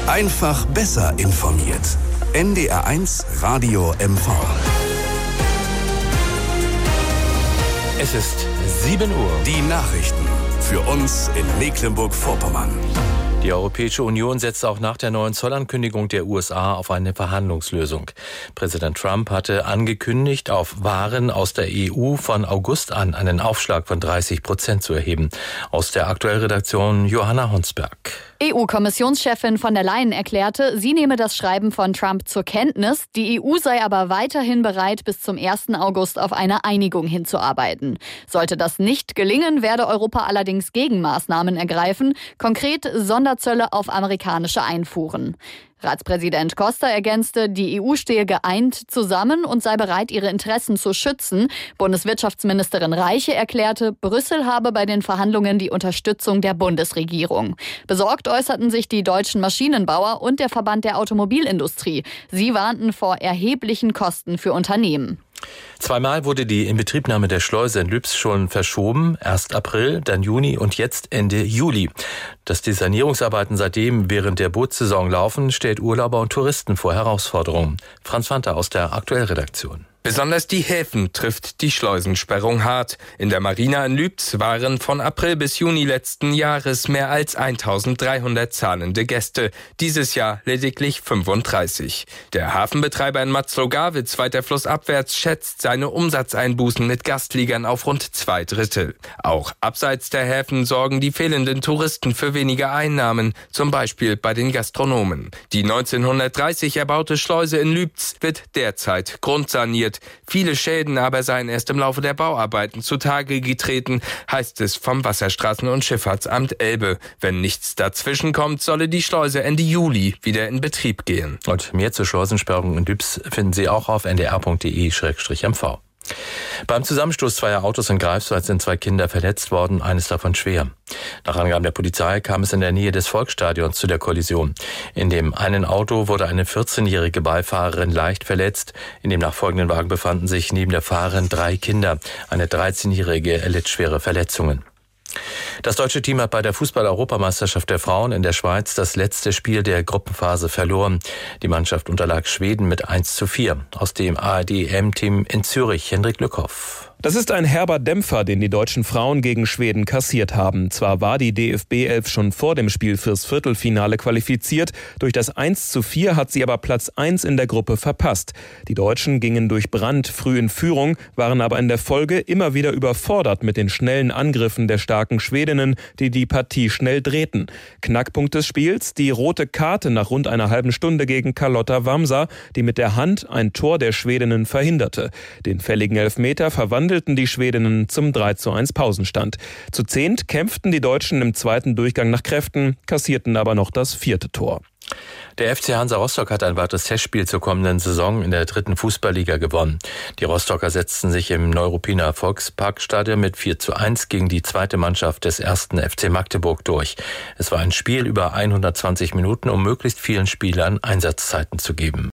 Einfach besser informiert. NDR1 Radio MV. Es ist 7 Uhr. Die Nachrichten für uns in Mecklenburg-Vorpommern. Die Europäische Union setzt auch nach der neuen Zollankündigung der USA auf eine Verhandlungslösung. Präsident Trump hatte angekündigt, auf Waren aus der EU von August an einen Aufschlag von 30% zu erheben. Aus der Aktuellredaktion Johanna Honsberg. EU-Kommissionschefin von der Leyen erklärte, sie nehme das Schreiben von Trump zur Kenntnis. Die EU sei aber weiterhin bereit, bis zum 1. August auf eine Einigung hinzuarbeiten. Sollte das nicht gelingen, werde Europa allerdings Gegenmaßnahmen ergreifen, konkret Sonderzölle auf amerikanische Einfuhren. Ratspräsident Costa ergänzte, die EU stehe geeint zusammen und sei bereit, ihre Interessen zu schützen. Bundeswirtschaftsministerin Reiche erklärte, Brüssel habe bei den Verhandlungen die Unterstützung der Bundesregierung. Besorgt äußerten sich die deutschen Maschinenbauer und der Verband der Automobilindustrie. Sie warnten vor erheblichen Kosten für Unternehmen. Zweimal wurde die Inbetriebnahme der Schleuse in Lübs schon verschoben. Erst April, dann Juni und jetzt Ende Juli. Dass die Sanierungsarbeiten seitdem während der Bootssaison laufen, stellt Urlauber und Touristen vor Herausforderungen. Franz Wanter aus der Aktuellredaktion. Besonders die Häfen trifft die Schleusensperrung hart. In der Marina in Lübs waren von April bis Juni letzten Jahres mehr als 1300 zahlende Gäste. Dieses Jahr lediglich 35. Der Hafenbetreiber in Matzlow-Garwitz, weiter flussabwärts, schätzt seine Umsatzeinbußen mit Gastliegern auf rund 2/3. Auch abseits der Häfen sorgen die fehlenden Touristen für weniger Einnahmen, zum Beispiel bei den Gastronomen. Die 1930 erbaute Schleuse in Lübs wird derzeit grundsaniert. Viele Schäden aber seien erst im Laufe der Bauarbeiten zutage getreten, heißt es vom Wasserstraßen- und Schifffahrtsamt Elbe. Wenn nichts dazwischen kommt, solle die Schleuse Ende Juli wieder in Betrieb gehen. Und mehr zur Schleusensperrung in Lübs finden Sie auch auf ndr.de/mv. Beim Zusammenstoß zweier Autos in Greifswald sind 2 Kinder verletzt worden, eines davon schwer. Nach Angaben der Polizei kam es in der Nähe des Volksstadions zu der Kollision. In dem einen Auto wurde eine 14-jährige Beifahrerin leicht verletzt. In dem nachfolgenden Wagen befanden sich neben der Fahrerin 3 Kinder. Eine 13-jährige erlitt schwere Verletzungen. Das deutsche Team hat bei der Fußball-Europameisterschaft der Frauen in der Schweiz das letzte Spiel der Gruppenphase verloren. Die Mannschaft unterlag Schweden mit 1:4. Aus dem ARD-EM-Team in Zürich, Hendrik Lückhoff. Das ist ein herber Dämpfer, den die deutschen Frauen gegen Schweden kassiert haben. Zwar war die DFB-Elf schon vor dem Spiel fürs Viertelfinale qualifiziert, durch das 1:4 hat sie aber Platz 1 in der Gruppe verpasst. Die Deutschen gingen durch Brandt früh in Führung, waren aber in der Folge immer wieder überfordert mit den schnellen Angriffen der starken Schwedinnen, die die Partie schnell drehten. Knackpunkt des Spiels, die rote Karte nach rund einer halben Stunde gegen Carlotta Vamsa, die mit der Hand ein Tor der Schwedinnen verhinderte. Den fälligen Elfmeter verwandelten die Schwedinnen zum 3:1 Pausenstand. Zu 10 kämpften die Deutschen im zweiten Durchgang nach Kräften, kassierten aber noch das 4. Tor. Der FC Hansa Rostock hat ein weiteres Testspiel zur kommenden Saison in der 3. Fußballliga gewonnen. Die Rostocker setzten sich im Neuruppiner Volksparkstadion mit 4:1 gegen die zweite Mannschaft des 1. FC Magdeburg durch. Es war ein Spiel über 120 Minuten, um möglichst vielen Spielern Einsatzzeiten zu geben.